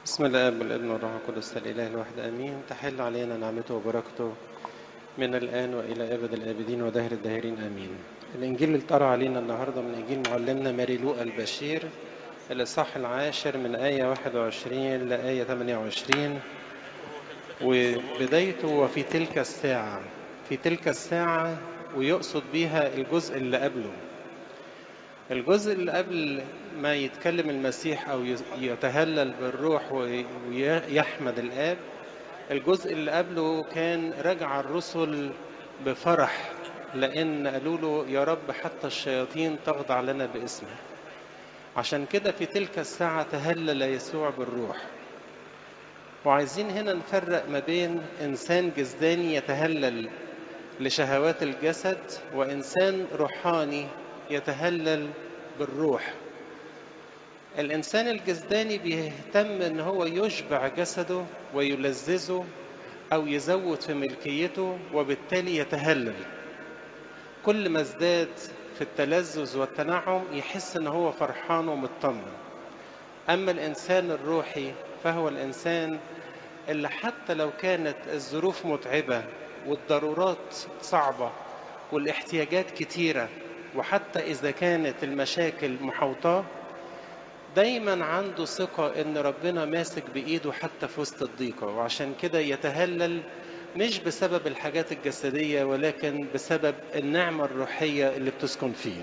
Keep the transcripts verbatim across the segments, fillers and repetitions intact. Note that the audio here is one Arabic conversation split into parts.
بسم الآب والابن والروح القدس الإله الواحد آمين. تحل علينا نعمته وبركته من الآن وإلى أبد الآبدين ودهر الداهرين آمين. الإنجيل اللي اتقرأ علينا النهاردة من إنجيل معلمنا ماري لوقا البشير الإصحاح العاشر من آية واحد وعشرين لآية ثمانية وعشرين، وبدايته وفي تلك الساعة. في تلك الساعة ويقصد بيها الجزء اللي قبله. الجزء اللي قبل ما يتكلم المسيح أو يتهلل بالروح ويحمد الآب، الجزء اللي قبله كان رجع الرسل بفرح، لأن قالوا له يا رب حتى الشياطين تخضع لنا باسمه. عشان كده في تلك الساعة تهلل يسوع بالروح. وعايزين هنا نفرق ما بين إنسان جسداني يتهلل لشهوات الجسد وإنسان روحاني يتهلل بالروح. الإنسان الجسداني بيهتم إن هو يشبع جسده ويلذذه أو يزود في ملكيته، وبالتالي يتهلل. كل ما ازداد في التلذذ والتنعم يحس إن هو فرحان ومطمن. أما الإنسان الروحي فهو الإنسان اللي حتى لو كانت الظروف متعبة والضرورات صعبة والاحتياجات كتيرة، وحتى إذا كانت المشاكل محوطاه، دايما عنده ثقة إن ربنا ماسك بإيده حتى في وسط الضيقة. وعشان كده يتهلل مش بسبب الحاجات الجسدية، ولكن بسبب النعمة الروحية اللي بتسكن فيه.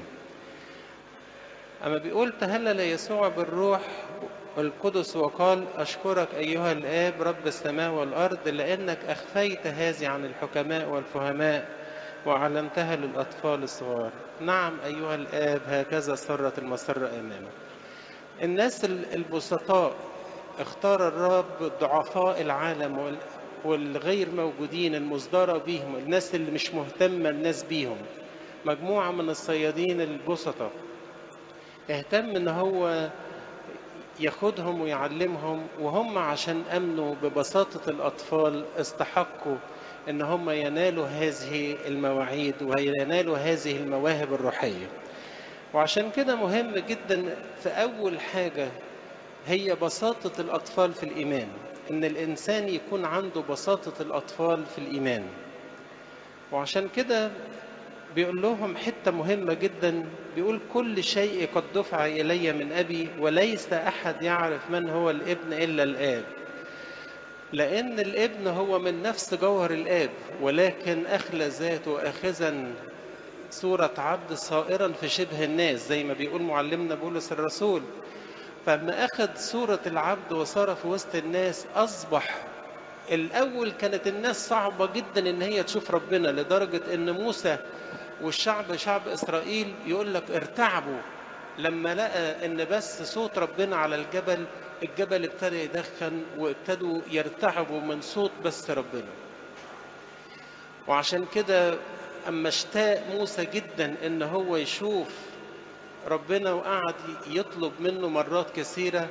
أما بيقول تهلل يسوع بالروح القدس وقال أشكرك أيها الآب رب السماء والأرض، لأنك أخفيت هذه عن الحكماء والفهماء وعلمتها للأطفال الصغار. نعم أيها الآب، هكذا سرت المسرة أمامك. الناس البسطاء اختار الرب ضعفاء العالم والغير موجودين المصدرة بيهم، الناس اللي مش مهتمة الناس بيهم. مجموعة من الصيادين البسطاء اهتم ان هو ياخدهم ويعلمهم، وهم عشان امنوا ببساطة الاطفال استحقوا ان هم ينالوا هذه المواعيد وينالوا هذه المواهب الروحية. وعشان كده مهم جدا في أول حاجة هي بساطة الأطفال في الإيمان، إن الإنسان يكون عنده بساطة الأطفال في الإيمان. وعشان كده بيقول لهم حتة مهمة جدا، بيقول كل شيء قد دفع إلي من أبي، وليس أحد يعرف من هو الابن إلا الآب، لأن الابن هو من نفس جوهر الآب، ولكن أخلى ذاته أخذا صورة عبد صائرا في شبه الناس، زي ما بيقول معلمنا بولس الرسول. فلما أخذ صورة العبد وصار في وسط الناس أصبح الأول كانت الناس صعبة جدا إن هي تشوف ربنا، لدرجة إن موسى والشعب شعب إسرائيل يقول لك ارتعبوا لما لقى إن بس صوت ربنا على الجبل، الجبل ابتدى يدخن وابتدوا يرتعبوا من صوت بس ربنا. وعشان كده أما اشتاق موسى جدا إن هو يشوف ربنا وقعد يطلب منه مرات كثيرة،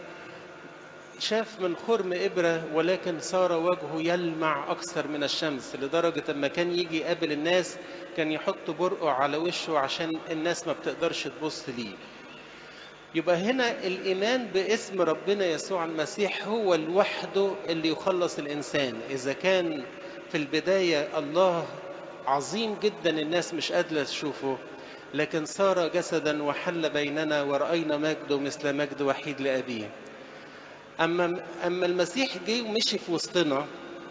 شاف من خرم إبرة ولكن صار وجهه يلمع أكثر من الشمس، لدرجة أما كان يجي يقابل الناس كان يحط برقه على وشه عشان الناس ما بتقدرش تبص ليه. يبقى هنا الإيمان باسم ربنا يسوع المسيح هو لوحده اللي يخلص الإنسان. إذا كان في البداية الله عظيم جدا الناس مش قادرة تشوفه، لكن صار جسدا وحل بيننا ورأينا مجده مثل مجد وحيد لأبيه. أما, أما المسيح جه ومشي في وسطنا،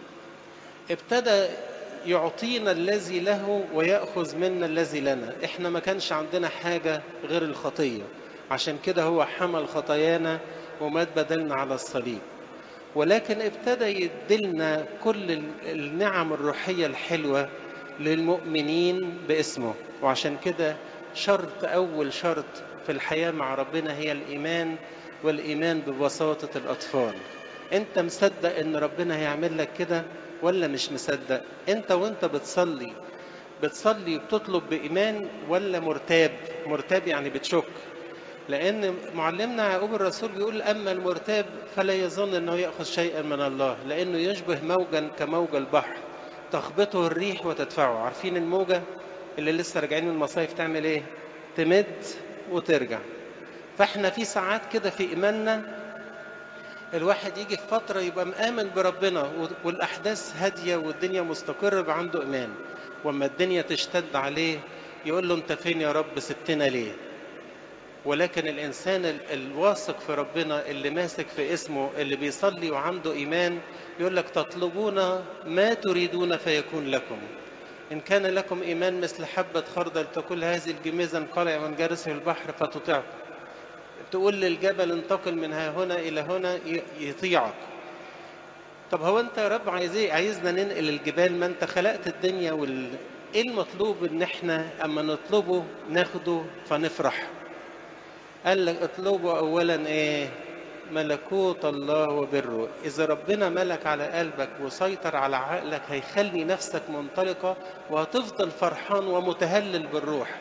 ابتدى يعطينا الذي له ويأخذ منا الذي لنا. احنا ما كانش عندنا حاجة غير الخطية، عشان كده هو حمل خطايانا ومات بدلنا على الصليب. ولكن ابتدى يدلنا كل النعم الروحية الحلوة للمؤمنين باسمه. وعشان كده شرط أول شرط في الحياة مع ربنا هي الإيمان، والإيمان ببساطة الأطفال. أنت مصدق إن ربنا هيعمل لك كده ولا مش مصدق؟ أنت وأنت بتصلي بتصلي بتطلب بإيمان ولا مرتاب؟ مرتاب يعني بتشك، لأن معلمنا يعقوب الرسول بيقول أما المرتاب فلا يظن أنه يأخذ شيئا من الله، لأنه يشبه موجا كموج البحر تخبطه الريح وتدفعه. عارفين الموجة اللي لسه راجعين من المصايف تعمل إيه؟ تمد وترجع. فإحنا في ساعات كده في إيماننا الواحد يجي في فترة يبقى مآمن بربنا والأحداث هادية والدنيا مستقرة يبقى عنده إيمان، وأما الدنيا تشتد عليه يقول له أنت فين يا رب سبتنا ليه؟ ولكن الإنسان الواثق في ربنا اللي ماسك في اسمه اللي بيصلي وعنده إيمان يقول لك تطلبون ما تريدون فيكون لكم. إن كان لكم إيمان مثل حبة خردل تقول هذه الجميزة انقلع وانجرس في البحر فتطيعك. تقول للجبل انتقل من ها هنا إلى هنا يطيعك. طب هو أنت يا رب عايز إيه؟ عايزنا ننقل الجبال؟ ما أنت خلقت الدنيا وال... إيه المطلوب إن إحنا أما نطلبه ناخده فنفرح؟ قال لك اطلبوا أولا إيه؟ ملكوت الله وبره. إذا ربنا ملك على قلبك وسيطر على عقلك هيخلي نفسك منطلقة وهتفضل فرحان ومتهلل بالروح.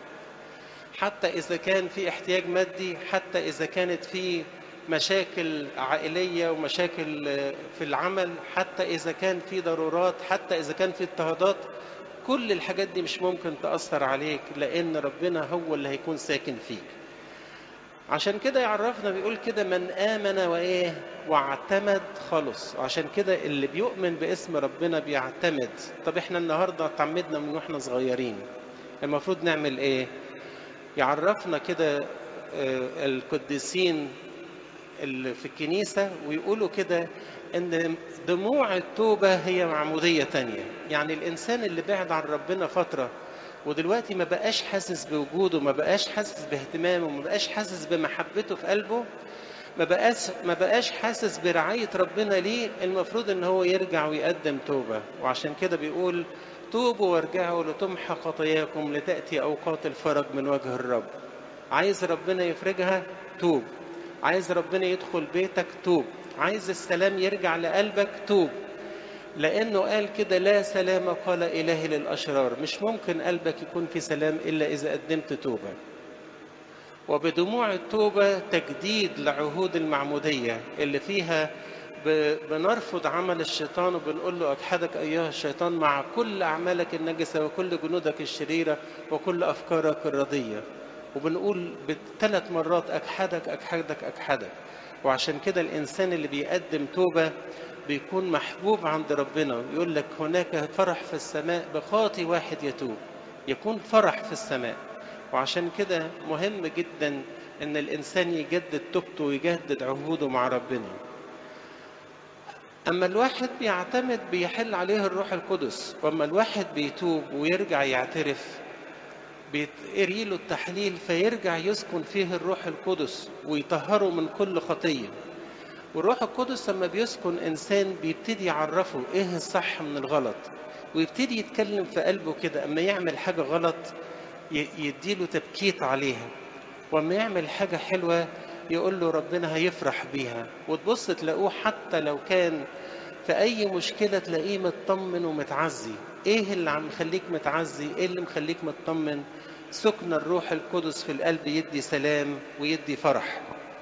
حتى إذا كان في احتياج مادي، حتى إذا كانت في مشاكل عائلية ومشاكل في العمل، حتى إذا كان في ضرورات، حتى إذا كان في اضطهادات، كل الحاجات دي مش ممكن تأثر عليك لأن ربنا هو اللي هيكون ساكن فيك. عشان كده يعرفنا بيقول كده من آمن وإيه واعتمد خلص. عشان كده اللي بيؤمن باسم ربنا بيعتمد. طب احنا النهاردة اعتمدنا من واحنا صغيرين، المفروض نعمل ايه؟ يعرفنا كده القديسين اللي في الكنيسة ويقولوا كده ان دموع التوبة هي معمودية تانية. يعني الانسان اللي بعد عن ربنا فترة ودلوقتي ما بقاش حاسس بوجوده، ما بقاش حاسس باهتمامه، ما بقاش حاسس بمحبته في قلبه، ما بقاش ما بقاش حاسس برعاية ربنا ليه، المفروض ان هو يرجع ويقدم توبة. وعشان كده بيقول توبوا وارجعوا لتمحى خطاياكم لتأتي أوقات الفرج من وجه الرب. عايز ربنا يفرجها؟ توب. عايز ربنا يدخل بيتك؟ توب. عايز السلام يرجع لقلبك؟ توب. لأنه قال كده لا سلام قال إلهي للأشرار. مش ممكن قلبك يكون في سلام إلا إذا قدمت توبة. وبدموع التوبة تجديد لعهود المعمودية اللي فيها بنرفض عمل الشيطان وبنقول له أجحدك أيها الشيطان مع كل أعمالك النجسة وكل جنودك الشريرة وكل أفكارك الرضية. وبنقول بثلاث مرات أجحدك أجحدك أجحدك. وعشان كده الإنسان اللي بيقدم توبة بيكون محبوب عند ربنا. يقول لك هناك فرح في السماء بخاطي واحد يتوب، يكون فرح في السماء. وعشان كده مهم جدا ان الانسان يجدد توبته ويجدد عهوده مع ربنا. اما الواحد بيعتمد بيحل عليه الروح القدس، واما الواحد بيتوب ويرجع يعترف بيتقري له التحليل فيرجع يسكن فيه الروح القدس ويطهره من كل خطيه. والروح القدس لما بيسكن انسان بيبتدي يعرفه ايه الصح من الغلط، ويبتدي يتكلم في قلبه كده. اما يعمل حاجه غلط يديله تبكيت عليها، وما يعمل حاجة حلوة يقول له ربنا هيفرح بيها. وتبص تلاقوه حتى لو كان في أي مشكلة تلاقيه مطمن ومتعزي. إيه اللي عم مخليك متعزي؟ إيه اللي مخليك مطمن؟ سكن الروح القدس في القلب يدي سلام ويدي فرح.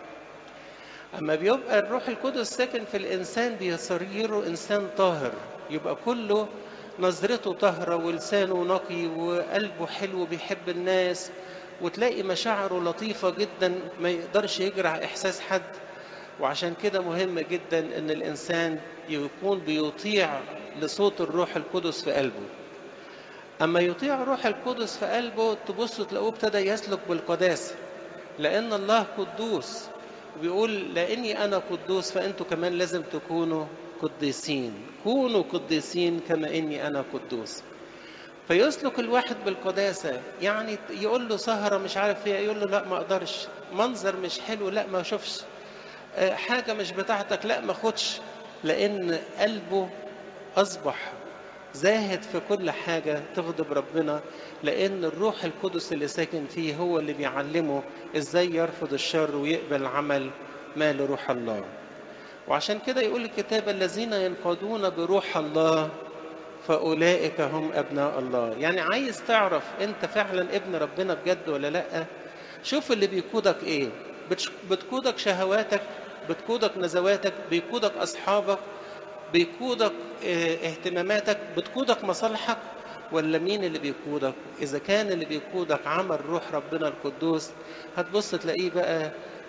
أما بيبقى الروح القدس ساكن في الإنسان بيصيره إنسان طاهر، يبقى كله نظرته طاهرة ولسانه نقي وقلبه حلو بيحب الناس، وتلاقي مشاعره لطيفة جدا ما يقدرش يجرح إحساس حد. وعشان كده مهم جدا إن الإنسان يكون بيطيع لصوت الروح القدس في قلبه. أما يطيع الروح القدس في قلبه تبصوا تلاقوه ابتدى يسلك بالقداسة، لأن الله قدوس. وبيقول لأني أنا قدوس فأنتوا كمان لازم تكونوا قديسين. كونوا قديسين كما إني أنا قدوس. فيسلك الواحد بالقداسة. يعني يقول له سهرة مش عارف فيها يقول له لا ما أقدرش، منظر مش حلو لا ما أشوفش، حاجة مش بتاعتك لا ما خدش، لأن قلبه أصبح زاهد في كل حاجة تغضب ربنا، لأن الروح القدس اللي ساكن فيه هو اللي بيعلمه إزاي يرفض الشر ويقبل عمل ما لروح الله. وعشان كده يقول الكتاب الذين ينقادون بروح الله فأولئك هم أبناء الله. يعني عايز تعرف أنت فعلا ابن ربنا بجد ولا لأ؟ شوف اللي بيقودك إيه. بتقودك شهواتك، بتقودك نزواتك، بيقودك أصحابك، بيقودك اهتماماتك، بتقودك مصالحك، ولا مين اللي بيقودك؟ إذا كان اللي بيقودك عمل روح ربنا القدوس هتبص تلاقيه بقى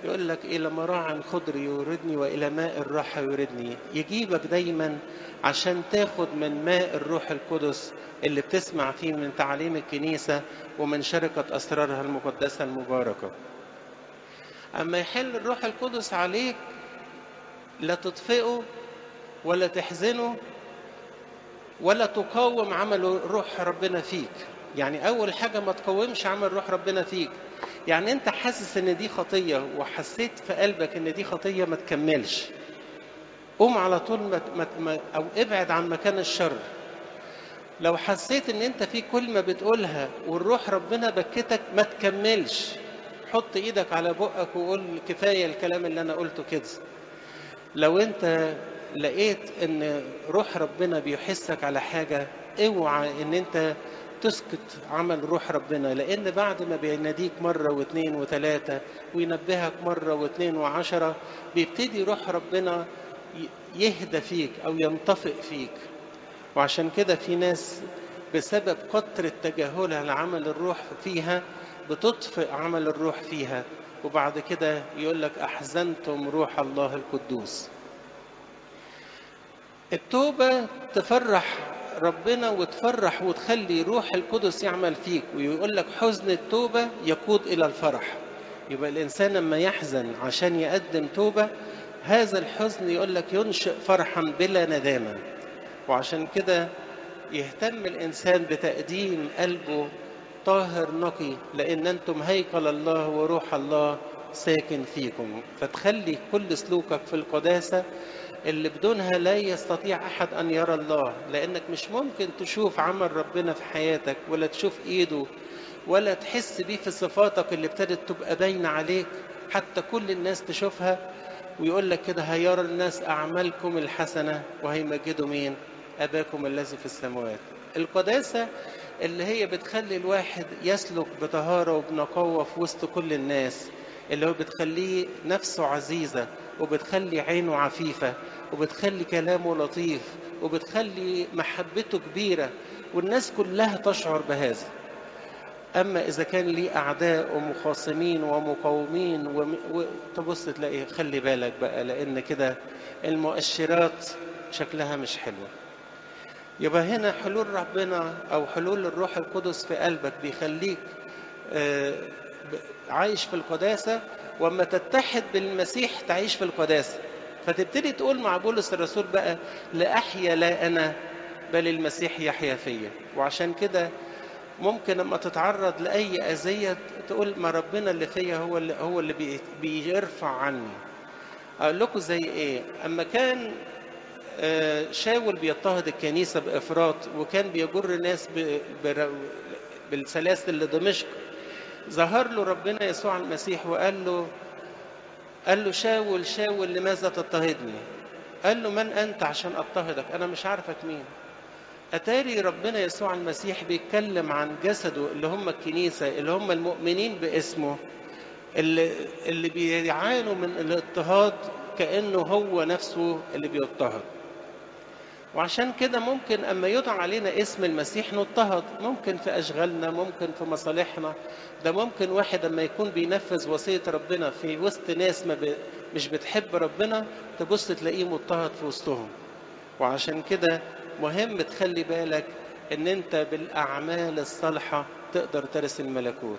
يقول لك إلى مراعٍ خضر يوردني وإلى ماء الراحة يوردني. يجيبك دايما عشان تاخد من ماء الروح القدس اللي بتسمع فيه من تعاليم الكنيسة ومن شركة أسرارها المقدسة المباركة. أما يحل الروح القدس عليك لا تطفئه ولا تحزنه ولا تقاوم عمل روح ربنا فيك. يعني أول حاجة ما تقاومش عمل روح ربنا فيك. يعني أنت حاسس إن دي خطية وحسيت في قلبك إن دي خطية، ما تكملش. قوم على طول ما ما أو ابعد عن مكان الشر. لو حسيت إن أنت في كلمة بتقولها والروح ربنا بكتك، ما تكملش. حط إيدك على بقك وقول كفاية الكلام اللي أنا قلته كده. لو أنت لقيت إن روح ربنا بيحسك على حاجة، اوعى إن أنت تسكت عمل روح ربنا، لأن بعد ما بيناديك مرة واثنين وثلاثة وينبهك مرة واثنين وعشرة، بيبتدي روح ربنا يهدى فيك أو ينطفئ فيك. وعشان كده في ناس بسبب كتر تجاهلها لعمل الروح فيها بتطفئ عمل الروح فيها، وبعد كده يقول لك أحزنتم روح الله القدوس. التوبة تفرح ربنا وتفرح وتخلي روح القدس يعمل فيك، ويقول لك حزن التوبة يقود إلى الفرح. يبقى الإنسان لما يحزن عشان يقدم توبة، هذا الحزن يقول لك ينشئ فرحا بلا ندامة. وعشان كده يهتم الإنسان بتقديم قلبه طاهر نقي، لأن أنتم هيكل الله وروح الله ساكن فيكم. فتخلي كل سلوكك في القداسة اللي بدونها لا يستطيع أحد أن يرى الله، لأنك مش ممكن تشوف عمل ربنا في حياتك ولا تشوف إيده ولا تحس بيه في صفاتك اللي ابتدت تبقى باينة عليك حتى كل الناس تشوفها. ويقول لك كده هيرى الناس أعمالكم الحسنة وهيمجدوا مين؟ أباكم الذي في السماوات. القداسة اللي هي بتخلي الواحد يسلك بطهارة وبنقاوة في وسط كل الناس، اللي هو بتخليه نفسه عزيزة وبتخلي عينه عفيفة وبتخلي كلامه لطيف وبتخلي محبته كبيرة والناس كلها تشعر بهذا. أما إذا كان ليه أعداء ومخاصمين ومقاومين وتبص تلاقي خلي بالك بقى، لأن كده المؤشرات شكلها مش حلوة. يبقى هنا حلول ربنا أو حلول الروح القدس في قلبك بيخليك عايش في القداسة، وأما تتحد بالمسيح تعيش في القداسة. فتبتدي تقول مع بولس الرسول بقى لأحيا لا أنا بل المسيح يحيا فيا. وعشان كده ممكن لما تتعرض لأي أذية تقول ما ربنا اللي فيا هو اللي هو اللي بيرفع عني. أقول لكم زي إيه؟ أما كان شاول بيضطهد الكنيسة بإفراط وكان بيجر ناس بالسلاسل لدمشق، ظهر له ربنا يسوع المسيح وقال له قال له شاول شاول لماذا تضطهدني؟ قال له من أنت عشان أضطهدك؟ أنا مش عارفك مين. أتاري ربنا يسوع المسيح بيتكلم عن جسده اللي هم الكنيسة، اللي هم المؤمنين باسمه، اللي, اللي بيعانوا من الاضطهاد كأنه هو نفسه اللي بيضطهد. وعشان كده ممكن أما يدعى علينا اسم المسيح نضطهد، ممكن في أشغالنا، ممكن في مصالحنا. ده ممكن واحد أما يكون بينفذ وصية ربنا في وسط ناس ما ب... مش بتحب ربنا، تبص تلاقيه مضطهد في وسطهم. وعشان كده مهم تخلي بالك ان انت بالاعمال الصالحه تقدر ترث الملكوت.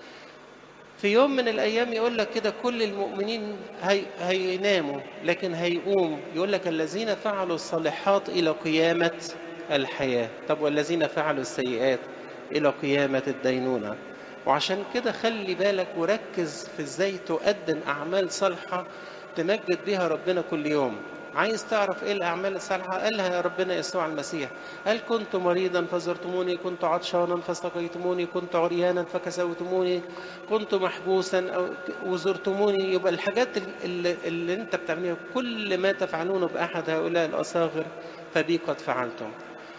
في يوم من الايام يقول لك كده كل المؤمنين هي هيناموا لكن هيقوم، يقول لك الذين فعلوا الصالحات الى قيامه الحياه. طب والذين فعلوا السيئات الى قيامه الدينونه. وعشان كده خلي بالك وركز في ازاي تقدم اعمال صالحه تمجد بها ربنا كل يوم. عايز تعرف ايه الاعمال الصالحه؟ قالها يا ربنا يسوع المسيح، قال كنت مريضا فزرتموني، كنت عطشانا فسقيتموني، كنت عريانا فكسوتموني، كنت محبوسا وزرتموني. يبقى الحاجات اللي, اللي انت بتعملها كل ما تفعلونه باحد هؤلاء الاصاغر فبي قد فعلتم.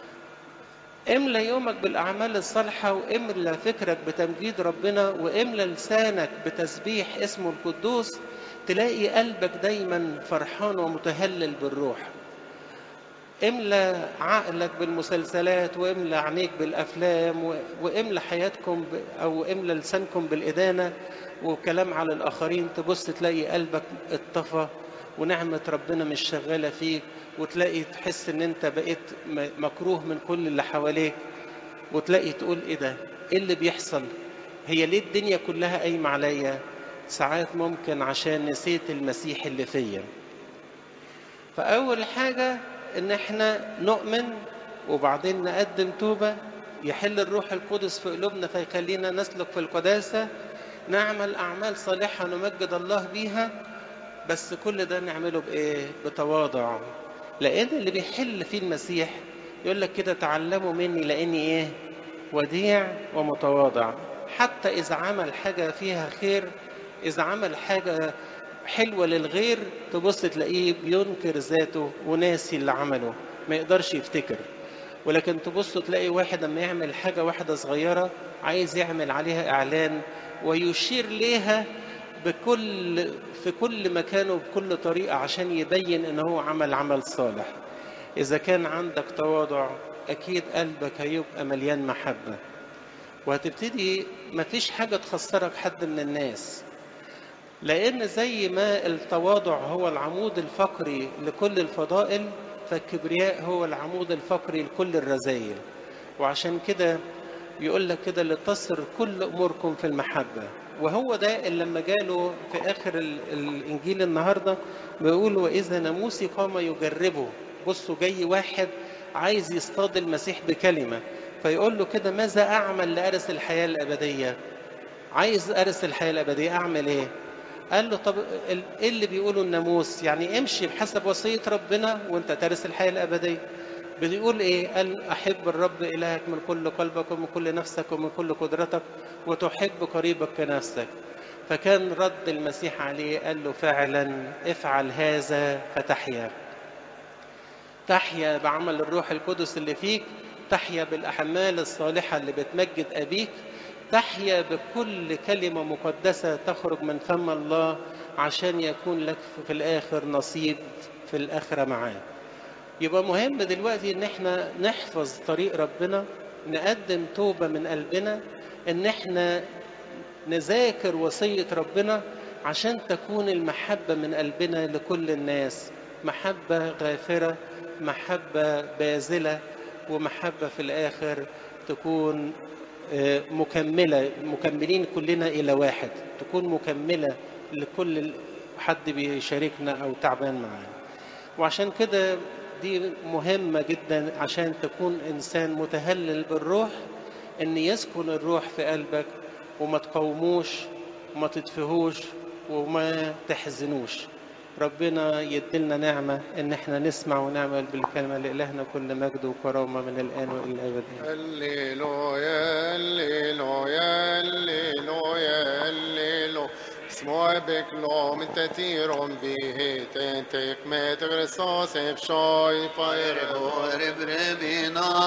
املى يومك بالاعمال الصالحه، واملى فكرك بتمجيد ربنا، واملى لسانك بتسبيح اسمه القدوس، تلاقي قلبك دايما فرحان ومتهلل بالروح. املى عقلك بالمسلسلات، واملى عينيك بالافلام، و- واملى حياتكم ب... او املى لسانكم بالادانه وكلام على الاخرين، تبص تلاقي قلبك اتطفى ونعمه ربنا مش شغاله فيك، وتلاقي تحس ان انت بقيت م- مكروه من كل اللي حواليك، وتلاقي تقول ايه ده، ايه اللي بيحصل، هي ليه الدنيا كلها قايمه عليا؟ ساعات ممكن عشان نسيت المسيح اللي فيا. فأول حاجة إن إحنا نؤمن، وبعدين نقدم توبة، يحل الروح القدس في قلوبنا فيخلينا نسلك في القداسة، نعمل أعمال صالحة نمجد الله بيها. بس كل ده نعمله بإيه؟ بتواضع. لأن اللي بيحل فيه المسيح يقول لك كده تعلموا مني لأني إيه؟ وديع ومتواضع. حتى إذا عمل حاجة فيها خير، إذا عمل حاجة حلوة للغير، تبص تلاقيه بينكر ذاته وناسي اللي عمله، ما يقدرش يفتكر. ولكن تبص تلاقي واحد لما يعمل حاجة واحدة صغيرة عايز يعمل عليها إعلان ويشير ليها بكل في كل مكان وبكل طريقة عشان يبين إن هو عمل عمل صالح. إذا كان عندك تواضع أكيد قلبك هيبقى مليان محبة، وهتبتدي مفيش حاجة تخسرك حد من الناس. لأن زي ما التواضع هو العمود الفقري لكل الفضائل، فالكبرياء هو العمود الفقري لكل الرذائل. وعشان كده يقول لك كده لتصر كل أموركم في المحبة. وهو ده اللي لما جاله في آخر ال- الإنجيل النهاردة بيقول وإذا ناموسي قام يجربه. بصوا جاي واحد عايز يصطاد المسيح بكلمة، فيقول له كده ماذا أعمل لأرث الحياة الأبدية؟ عايز أرث الحياة الأبدية أعمل إيه؟ قال له طب ال- ايه اللي بيقوله الناموس؟ يعني امشي بحسب وصية ربنا وانت ترث الحياة الأبدية. بيقول ايه؟ قال احب الرب إلهك من كل قلبك ومن كل نفسك ومن كل قدرتك وتحب قريبك كنفسك. فكان رد المسيح عليه قال له فعلا افعل هذا فتحيا. تحيا بعمل الروح القدس اللي فيك، تحيا بالأعمال الصالحة اللي بتمجد أبيك، تحيا بكل كلمة مقدسة تخرج من فم الله عشان يكون لك في الآخر نصيب في الآخرة معاه. يبقى مهم دلوقتي إن احنا نحفظ طريق ربنا، نقدم توبة من قلبنا، إن احنا نذاكر وصية ربنا عشان تكون المحبة من قلبنا لكل الناس، محبة غافرة، محبة باذلة، ومحبة في الآخر تكون آه، مكملة، مكملين كلنا إلى واحد، تكون مكملة لكل حد بيشاركنا أو تعبان معانا. وعشان كده دي مهمة جدا عشان تكون إنسان متهلل بالروح، إن يسكن الروح في قلبك وما تقاوموش وما تطفهوش وما تحزنوش. ربنا يدلنا نعمة إن احنا نسمع ونعمل بالكلمة. لإلهنا كل مجد وكرامة من الآن وإلى الأبد. هللويا هللويا هللويا هللويا اسمع بكلام تتير به تنتق متغرساس بشاي فاير Rib, rib, ribina